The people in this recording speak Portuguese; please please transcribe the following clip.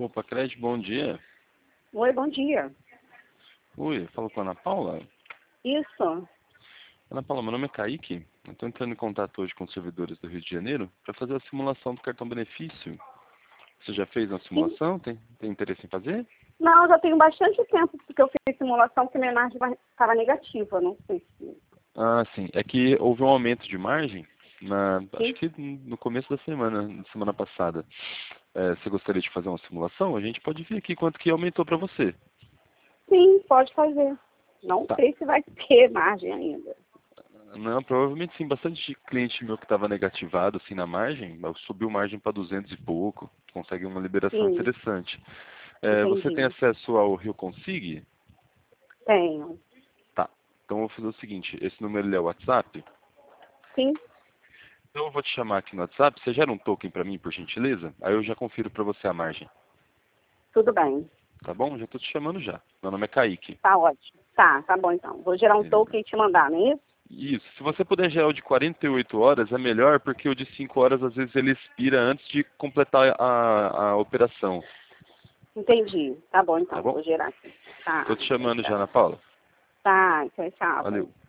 Opa, Cred, bom dia. Oi, bom dia. Oi, falo com a Ana Paula. Isso. Ana Paula, meu nome é Kaique. Eu estou entrando em contato hoje com os servidores do Rio de Janeiro para fazer a simulação do cartão benefício. Você já fez uma Sim. simulação? Tem interesse em fazer? Não, já tenho bastante tempo que eu fiz simulação que minha margem estava negativa, não sei se... Ah, sim. É que houve um aumento de margem acho Sim, que no começo da semana passada. Você gostaria de fazer uma simulação? A gente pode ver aqui quanto que aumentou para você. sim, pode fazer. Não Tá. sei se vai ter margem ainda. Não, provavelmente sim. Bastante cliente meu que estava negativado assim na margem, subiu margem para 200 e pouco. Consegue uma liberação Sim, interessante. Você tem entendi. acesso ao Rio Consig? Tenho. Tá. Então eu vou fazer o seguinte, esse número ele é o WhatsApp. Sim, Então eu vou te chamar aqui no WhatsApp, você gera um token para mim, por gentileza? Aí eu já confiro para você a margem. tudo bem. Tá bom? Já estou te chamando já. Meu nome é Kaique. Tá ótimo. Tá bom então. Vou gerar um token e te mandar, não é isso? Isso. Se você puder gerar o de 48 horas, é melhor, porque o de 5 horas, às vezes, ele expira antes de completar a operação. Entendi. Tá bom Tá então. bom? Vou gerar aqui. Estou Tá, te chamando já, tchau. Ana Paula. Tá, tchau. Valeu.